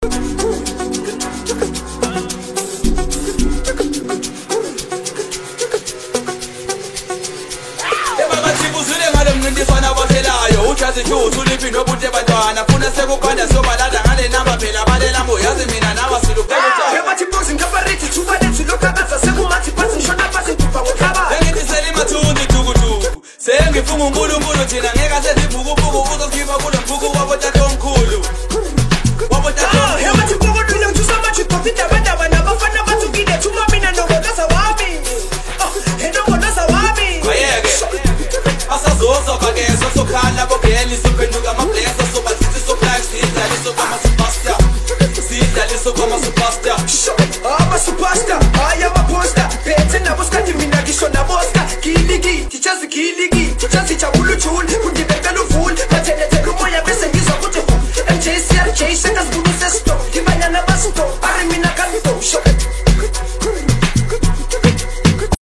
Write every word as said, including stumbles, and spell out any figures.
Uchazichuzu liphinda obuntu bantwana funa sekukhanda sobalada ngale namba phela balela yazi mina nawe silukela yabathi bozi ngaparithi thuba lethu lokhabaza sekumathi phansi ngishona phansi ngipha ngokhaba sengitisela imathunzi tukutuku sengifunga unkulunkulu thina ngeke sezibhukubuku uzokhipha kulo mbhuku wabotata omkhulu wabotata omkhulu yabathi bokodwile ngithusa amathi gqophinda abandaba nabafana bathukile thuma mina nongonoza wami enongonoza wami ayeke asazoza bakezo sokhala bogeni sophenduka amableso sobazithi soplax sidlali sokama superstar sidlali sokama superstar ama superstar hayi amaposta bethe nabo sikhathi mina ngisho nabosta giligi tichazi giligi tichazi jabulu jule kundibekela uvule bathelethela umoya bese ngizwa ukuthi M J C R J sengazibuza sesto ngibanyana basto ari mina kanto